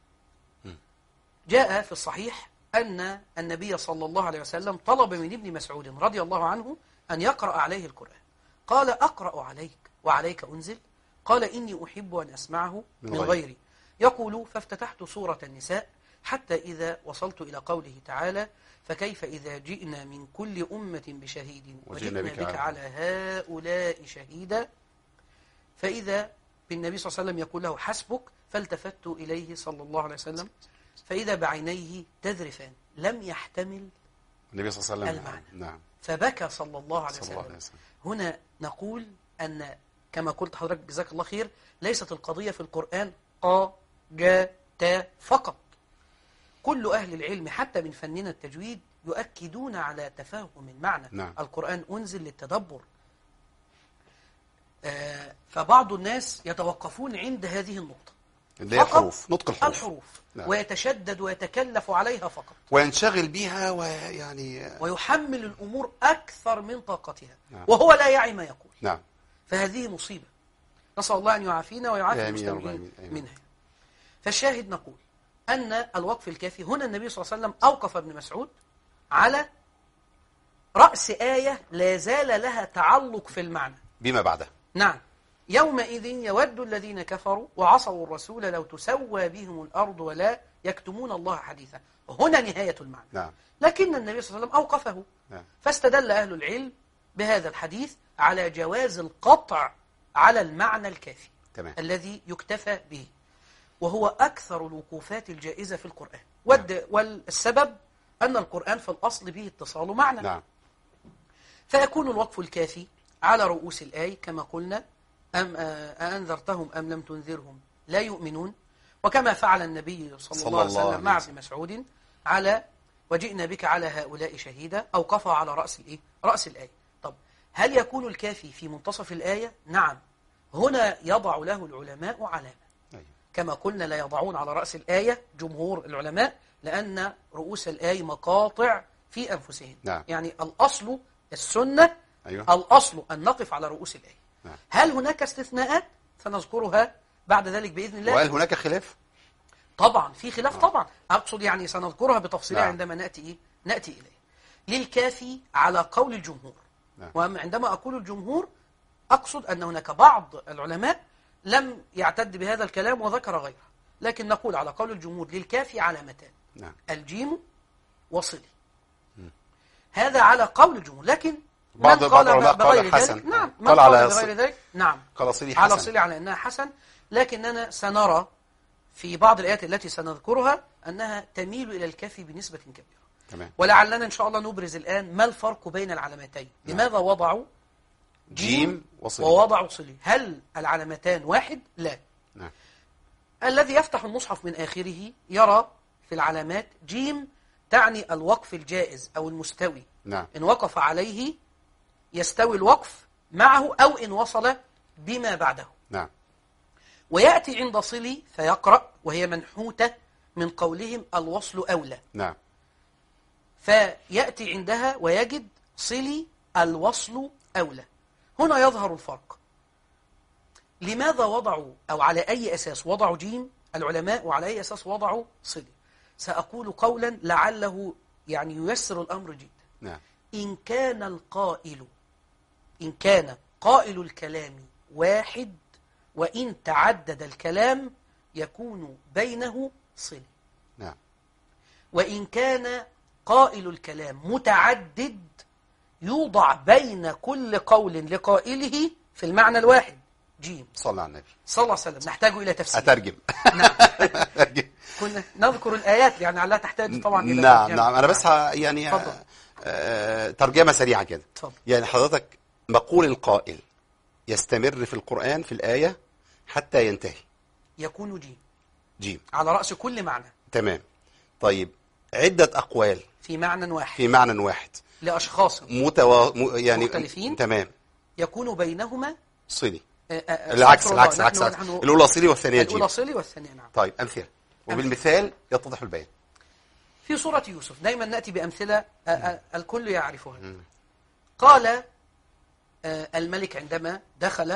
جاء في الصحيح أن النبي صلى الله عليه وسلم طلب من ابن مسعود رضي الله عنه أن يقرأ عليه القرآن. قال: أقرأ عليك وعليك أنزل؟ قال: إني أحب أن أسمعه من غيري. يقول: فافتتحت سورة النساء حتى إذا وصلت إلى قوله تعالى: فكيف إذا جئنا من كل أمة بشهيد وجئنا بك على هؤلاء شهيدا. فإذا بالنبي صلى الله عليه وسلم يقول له: حسبك. فالتفت إليه صلى الله عليه وسلم فإذا بعينيه تذرفان، لم يحتمل النبي صلى الله عليه وسلم المعنى. نعم. فبكى صلى الله عليه وسلم. هنا نقول أن كما قلت حضرتك جزاك الله خير، ليست القضية في القرآن قا جا تا فقط. كل أهل العلم حتى من فننا التجويد يؤكدون على تفاهم المعنى. نعم. القرآن أنزل للتدبر. فبعض الناس يتوقفون عند هذه النقطة اللي هي الحروف، نطق الحروف. نعم. ويتشدد ويتكلف عليها فقط وينشغل بها ويحمل الأمور أكثر من طاقتها. نعم. وهو لا يعي ما يقول. نعم. فهذه مصيبة، نسأل الله أن يعافينا ويعافي المستمعين منها. فالشاهد نقول أن الوقف الكافي هنا النبي صلى الله عليه وسلم أوقف ابن مسعود على رأس آية لا زال لها تعلق في المعنى بما بعدها. نعم. يومئذ يود الذين كفروا وعصوا الرسول لو تسوى بهم الأرض ولا يكتمون الله حديثا. هنا نهاية المعنى. نعم. لكن النبي صلى الله عليه وسلم أوقفه. نعم. فاستدل أهل العلم بهذا الحديث على جواز القطع على المعنى الكافي. تمام. الذي يكتفى به، وهو أكثر الوقوفات الجائزة في القرآن. والسبب أن القرآن في الأصل به اتصال معنى. نعم. فيكون الوقف الكافي على رؤوس الآية كما قلنا: أأنذرتهم أم لم تنذرهم لا يؤمنون. وكما فعل النبي صلى الله عليه وسلم مع ابن مسعود على وجئنا بك على هؤلاء شهيدا، أوقفها على رأس الآية. طب هل يكون الكافي في منتصف الآية؟ نعم. هنا يضع له العلماء علامة. كما قلنا لا يضعون على رأس الآية جمهور العلماء، لأن رؤوس الآية مقاطع في أنفسهم. نعم. يعني الأصل السنة. أيوة. الأصل أن نقف على رؤوس الآية. نعم. هل هناك استثناءات؟ سنذكرها بعد ذلك بإذن الله. وهل هناك خلاف؟ طبعا في خلاف. طبعا أقصد يعني سنذكرها بتفصيلها عندما نأتي إليه. للكافي على قول الجمهور. نعم. وعندما أقول الجمهور أقصد أن هناك بعض العلماء لم يعتد بهذا الكلام وذكر غيره، لكن نقول على قول الجمهور للكافي علامتان. نعم. الجيم وصلي. هذا على قول الجمهور، لكن بعض العلماء قال حسن. نعم. قال على بغير ذلك. نعم. قال صلي حسن. على صلي على أنها حسن، لكننا سنرى في بعض الآيات التي سنذكرها أنها تميل إلى الكافي بنسبة كبيرة. تمام. ولعلنا إن شاء الله نبرز الآن ما الفرق بين العلامتين. لماذا وضعوا جيم وصلي ووضعوا صلي؟ هل العلامتان واحد؟ لا. نعم. الذي يفتح المصحف من آخره يرى في العلامات جيم تعني الوقف الجائز أو المستوي. نعم. إن وقف عليه يستوي الوقف معه، أو إن وصل بما بعده. نعم. ويأتي عند صلي فيقرأ، وهي منحوتة من قولهم الوصل أولى. نعم. فيأتي عندها ويجد صلي الوصل أولى. هنا يظهر الفرق. لماذا وضعوا أو على أي أساس وضعوا جيم العلماء وعلى أي أساس وضعوا صلة؟ سأقول قولا لعله يعني ييسر الأمر جدا. نعم. إن كان قائل الكلام واحد وإن تعدد الكلام يكون بينه صلة. نعم. وإن كان قائل الكلام متعدد يوضع بين كل قول لقائله في المعنى الواحد جيم. صلى على النبي صلى الله عليه وسلم. نحتاج إلى تفسير. أترجم. نعم. كنا نذكر الآيات يعني علها تحتاج طبعا إلى نعم ترجمة. نعم. أنا بس يعني ترجمة سريعة كده. اتفضل. يعني حضرتك مقول القائل يستمر في القرآن في الآية حتى ينتهي يكون جيم على رأس كل معنى. تمام. طيب عدة أقوال في معنى واحد في معنى واحد لأشخاص يعني مختلفين تمام يكون بينهما صلي. العكس العكس الأولى صلي والثانية جيم. الأولى صلي والثانية نعم. طيب أمثلة وبالمثال يتضح البيان. في سورة يوسف دايما نأتي بأمثلة الكل يعرفها. قال الملك عندما دخل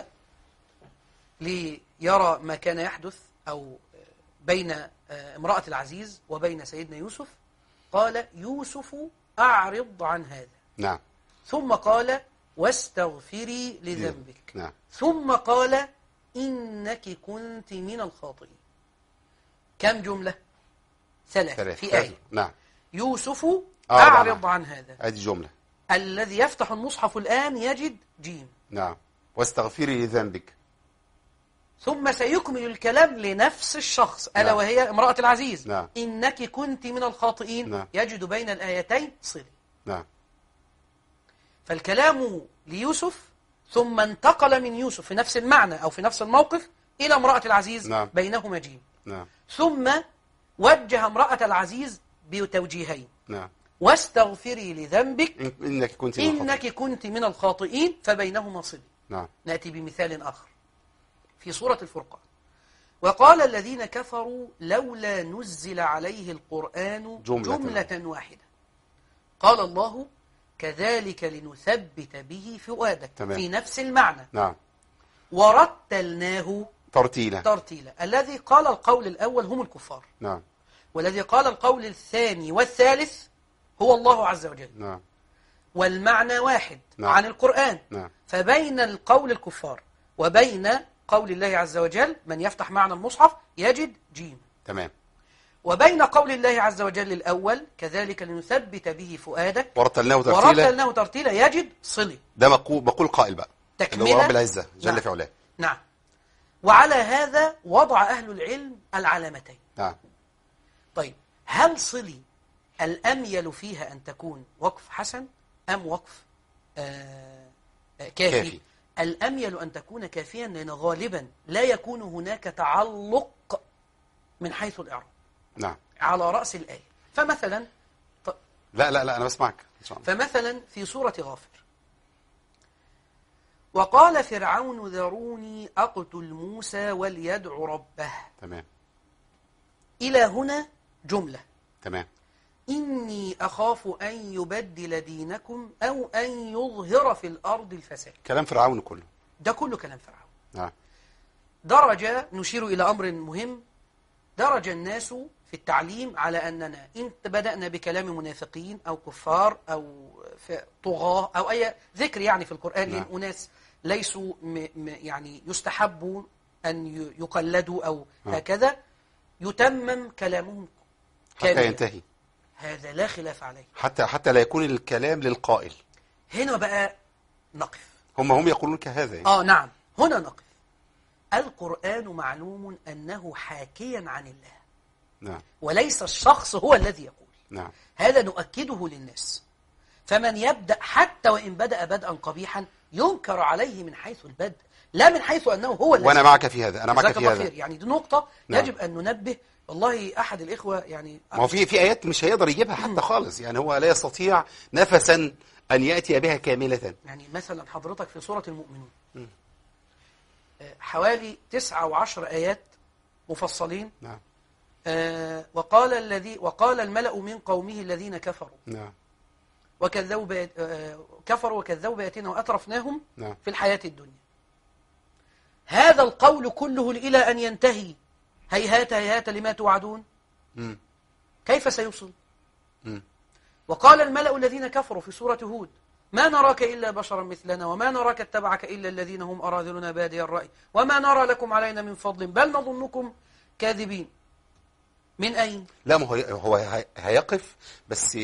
ليرى ما كان يحدث أو بين امرأة العزيز وبين سيدنا يوسف قال يوسف أعرض عن هذا. نعم. ثم قال واستغفري لذنبك. نعم. ثم قال إنك كنت من الخاطئين. كم جملة؟ ثلاث في آية. نعم. يوسف أعرض عن هذا. هذه جملة. الذي يفتح المصحف الآن يجد جيم. نعم. واستغفري لذنبك. ثم سيكمل الكلام لنفس الشخص ألا نعم. وهي امرأة العزيز. نعم. إنك كنت من الخاطئين. نعم. يجد بين الآيتين صلة. نعم. فالكلام ليوسف ثم انتقل من يوسف في نفس المعنى أو في نفس الموقف إلى امرأة العزيز. نعم. بينهما جيم. نعم. ثم وجه امرأة العزيز بتوجيهين. نعم. واستغفري لذنبك إنك كنت من الخاطئين فبينهما صلة. نعم. نأتي بمثال آخر في سورة الفرقان. وقال الذين كفروا لولا نزل عليه القرآن جملة واحدة. قال الله كذلك لنثبت به فؤادك. تمام. في نفس المعنى. نعم. ورتلناه ترتيلا. الذي قال القول الأول هم الكفار. نعم. والذي قال القول الثاني والثالث هو الله عز وجل. نعم. والمعنى واحد. نعم. عن القرآن. نعم. فبين القول الكفار وبين قول الله عز وجل من يفتح معنى المصحف يجد جيم. تمام. وبين قول الله عز وجل الأول كذلك لنثبت به فؤادك ورتلناه ترتيلا يجد صلي. ده مقول قائل بقى تكملة رب العزة جل نعم. في علاه. نعم. وعلى هذا وضع أهل العلم العلامتين. نعم. طيب هل صلي الأميل فيها أن تكون وقف حسن أم وقف كافي؟ الأميل أن تكون كافيا لأن غالبا لا يكون هناك تعلق من حيث الإعراب. نعم. على رأس الآية. فمثلا لا أنا بسمعك إن شاء الله. فمثلا في سورة غافر وقال فرعون ذروني أقتل موسى وليدع ربه. تمام. إلى هنا جملة. تمام. إني أخاف أن يبدل دينكم أو أن يظهر في الأرض الفساد. كلام فرعون كله. ده كله كلام فرعون. نعم. درجة نشير إلى أمر مهم. درج الناس في التعليم على أننا إن بدأنا بكلام منافقين أو كفار أو طغاة أو أي ذكر يعني في القرآن نعم. لأن أناس ليسوا يعني يستحبوا أن يقلدوا أو هكذا يتمم كلامهم حتى ينتهي. هذا لا خلاف عليه. حتى لا يكون الكلام للقائل. هنا بقى نقف. هم يقولون كهذا يعني. نعم. هنا نقف. القرآن معلوم أنه حاكيا عن الله. نعم. وليس الشخص هو الذي يقول. نعم. هذا نؤكده للناس. فمن يبدأ حتى وإن بدأ بدءا قبيحا ينكر عليه من حيث البدء لا من حيث أنه هو الذي. وأنا معك في هذا. أنا معك في هذا. يعني دي نقطة نعم. يجب أن ننبه. والله أحد الإخوة يعني ما هو في آيات مش هيقدر يجيبها حتى خالص يعني هو لا يستطيع نفسا أن يأتي بها كاملة. يعني مثلا حضرتك في سورة المؤمنون حوالي 9 و10 آيات مفصلين. نعم. وقال الملأ من قومه الذين كفروا. نعم. كفروا وكذبوا بآياتنا وأترفناهم نعم. في الحياة الدنيا. هذا القول كله إلى أن ينتهي هيهات هيهات لما توعدون. مم. كيف سيوصل؟ مم. وقال الملأ الذين كفروا في سورة هود ما نراك إلا بشرا مثلنا وما نراك اتبعك إلا الذين هم أراذلنا بادي الرأي وما نرى لكم علينا من فضل بل نظنكم كاذبين. من أين؟ لا، ما هو هيقف، بس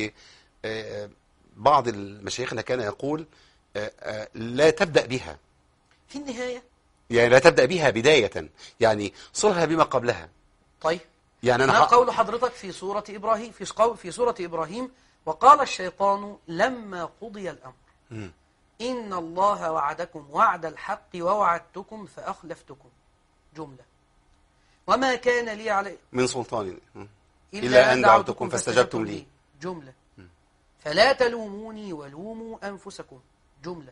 بعض المشايخنا كان يقول لا تبدأ بها، في النهاية. يعني لا تبدأ بها بداية، يعني صلها بما قبلها. طيب، يعني ما قول حضرتك في سورة إبراهيم في سورة إبراهيم وقال الشيطان لما قضي الأمر إن الله وعدكم وعد الحق ووعدتكم فأخلفتكم، جملة، وما كان لي علي من سلطان إلا أن دعوتكم فاستجبتم لي، جملة، فلا تلوموني ولوموا أنفسكم، جملة،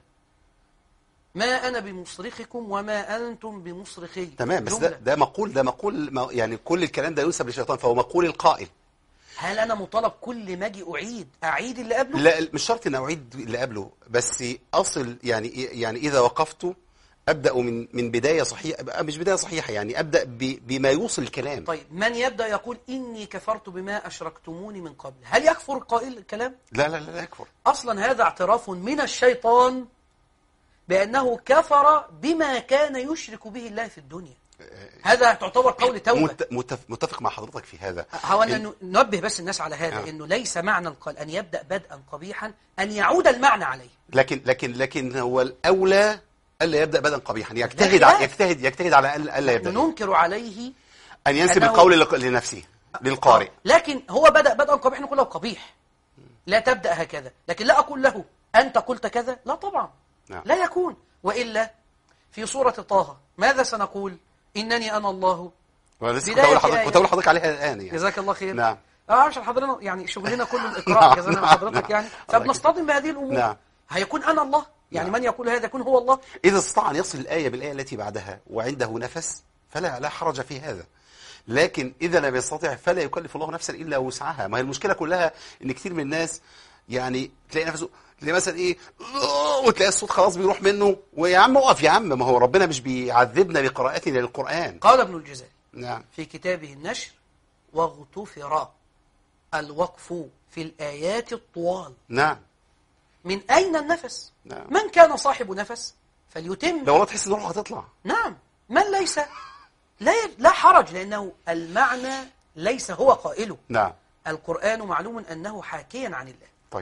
ما أنا بمصرخكم وما أنتم بمصرخي. تمام، بس ده مقول يعني كل الكلام ده ينسب للشيطان، فهو مقول القائل. هل أنا مطالب كل ما أجي أعيد اللي قبله؟ لا، مش شرط إن أعيد اللي قبله، بس أصل يعني إذا وقفت أبدأ من بداية صحيحة، مش بداية صحيحة، يعني أبدأ بما يوصل الكلام. طيب، من يبدأ يقول إني كفرت بما أشركتموني من قبل، هل يكفر القائل الكلام؟ لا يكفر. أصلا هذا اعتراف من الشيطان بأنه كفر بما كان يشرك به الله في الدنيا. هذا تعتبر قول توبة. متفق مع حضرتك في هذا. حاولنا ننبه بس الناس على هذا، إنه ليس معنى القول أن يبدأ بدءا قبيحا أن يعود المعنى عليه. لكن هو الأولى ألا يبدأ بدءا قبيحا، يجتهد على ألا يبدأ. ننكر عليه أن ينسب القول لنفسه للقارئ. لكن هو بدأ بدءا قبيحا نقول له قبيح، لا تبدأ هكذا، لكن لا أقول له أنت قلت كذا، لا طبعا. نعم. لا يكون. وإلا في سورة طه ماذا سنقول؟ إنني أنا الله. كنت أقول حضرتك عليها الآن يعني. جزاك الله خير. نعم. عشان حضرنا يعني شغلنا كل الإقراء جزانا من حضرتك يعني، فبنصطدم بهذه الأمور. نعم. هيكون أنا الله يعني. نعم. من يقول هذا يكون هو الله. إذا استطاع أن يصل الآية بالآية التي بعدها وعنده نفس فلا حرج في هذا، لكن إذا لم يستطع فلا يكلف الله نفسا إلا وسعها. ما هي المشكلة كلها إن كثير من الناس يعني تلاقي نفسه مثلا ايه، وتلاقي الصوت خلاص بيروح منه، ويا عم اقف يا عم، ما هو ربنا مش بيعذبنا بقراءتنا للقرآن. قال ابن الجزري نعم في كتابه النشر واغتفر الوقف في الآيات الطوال. نعم. من أين النفس؟ نعم. من كان صاحب نفس فليتم. لو تحس ان روحه هتطلع. نعم. من ليس لا حرج، لأنه المعنى ليس هو قائله. نعم. القرآن معلوم أنه حاكيا عن الله. طيب،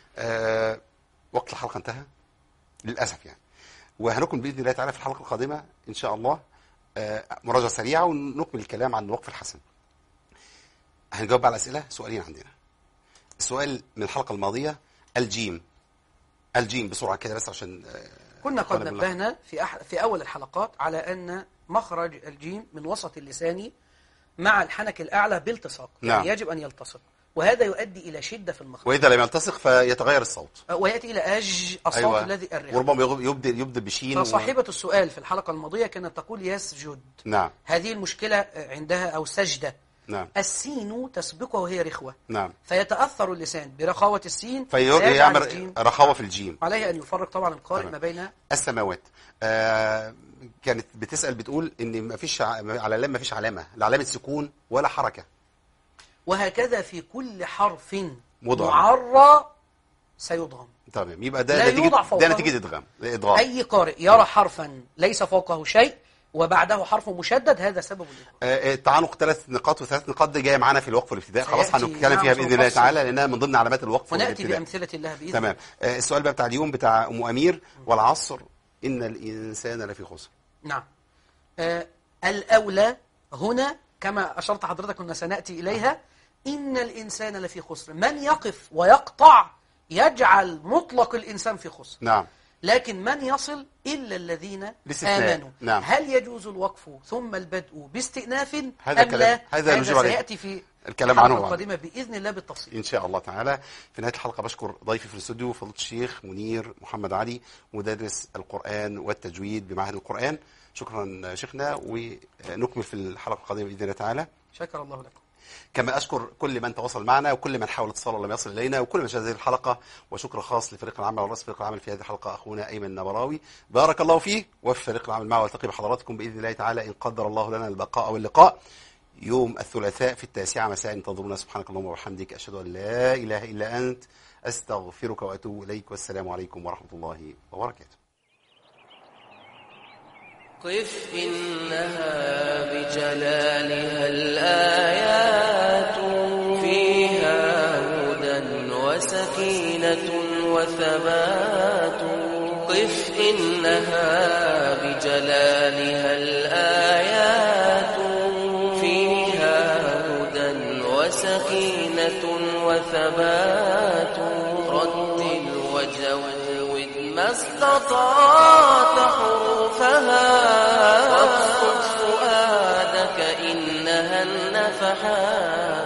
وقت الحلقة انتهى للأسف يعني، وهنكمل بإذن الله تعالى في الحلقة القادمة إن شاء الله مراجعة سريعة ونكمل الكلام عن الوقف الحسن. هنجاوب على الأسئلة. سؤالين عندنا. السؤال من الحلقة الماضية الجيم بسرعة كده بس عشان كنا قد نبهنا في أول الحلقات على أن مخرج الجيم من وسط اللسان مع الحنك الأعلى بالتصاق. نعم. يعني يجب أن يلتصق، وهذا يؤدي إلى شدة في المخرج، وإذا لم يلتصق فيتغير الصوت ويأتي إلى الصوت. أيوة. الذي الرخم، وربما يبدل بشين. فصاحبة السؤال في الحلقة الماضية كانت تقول يسجد. نعم. هذه المشكلة عندها، أو سجدة. نعم. السين تسبقها وهي رخوة. نعم. فيتأثر اللسان برخاوة السين فيعمل رخاوة في الجيم. عليه أن يفرق طبعا القارئ ما بين السماوات. كانت بتسأل بتقول إن ما فيش على اللام، ما فيش علامة لعلامة سكون ولا حركة، وهكذا في كل حرف مضغم معرى سيضغم. تمام، يبقى ده نتيجة إدغام. أي قارئ يرى حرفا ليس فوقه شيء وبعده حرف مشدد هذا سبب الإدغام. التعانق 3 نقاط، و3 نقاط دي جايه معانا في الوقف والابتداء. خلاص هنتكلم فيها بإذن الله تعالى لأنها من ضمن علامات الوقف ونأتي بأمثلة الله بإذن. تمام. السؤال بقى بتاع اليوم بتاع أم أمير، والعصر إن الإنسان لفي خسر. نعم. الأولى هنا كما أشرت حضرتك كنا سنأتي إليها، إن الإنسان لفي خسر. من يقف ويقطع يجعل مطلق الإنسان في خسر. نعم. لكن من يصل إلا الذين آمنوا. نعم. هل يجوز الوقف ثم البدء باستئناف أم لا؟ هذا سيأتي في الكلام عنه القادمة بإذن الله بالتفصيل إن شاء الله تعالى. في نهاية الحلقة بشكر ضيفي في الاستوديو فضيلة الشيخ منير محمد علي، مدرس القرآن والتجويد بمعهد القرآن. شكرا شيخنا، ونكمل في الحلقة القادمة بإذن الله تعالى. شكر الله لكم. كما أشكر كل من تواصل معنا وكل من حاول اتصال ولم يصل إلينا وكل من شاهد هذه الحلقة. وشكر خاص لفريق العمل ورئيس فريق العمل في هذه الحلقة أخونا أيمن النبراوي، بارك الله فيه، وفي فريق العمل معه. والتقي بحضراتكم بإذن الله تعالى إن قدر الله لنا البقاء واللقاء يوم الثلاثاء في 9 مساء. انتظرونا. سبحانك اللهم وبحمدك، أشهد أن لا إله إلا أنت، أستغفرك وأتوب إليك، والسلام عليكم ورحمة الله وبركاته. قف إنها بجلالها الآيات فيها هدى وسكينة وثبات. قف إنها بجلالها الآيات فيها هدى وسكينة وثبات. رتل وجود ما استطعت حروفها، واقصد فؤادك إنها النفحات.